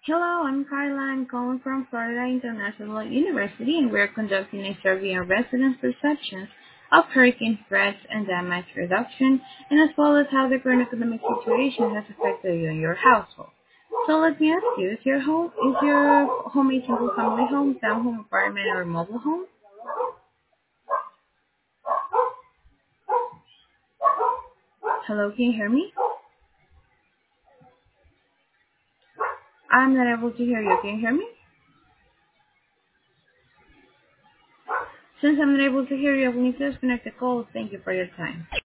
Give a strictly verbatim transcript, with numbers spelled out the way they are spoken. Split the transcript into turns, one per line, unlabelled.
Hello, I'm Carla. I'm calling from Florida International University, and we're conducting a survey of residents' perceptions of hurricane threats and damage reduction, and as well as how the current economic situation has affected you and your household. So let me ask you, is your home is your home a single-family home, townhome, apartment, or mobile home? Hello, can you hear me? I'm not able to hear you. Can you hear me? Since I'm not able to hear you, I will need to disconnect the call. Thank you for your time.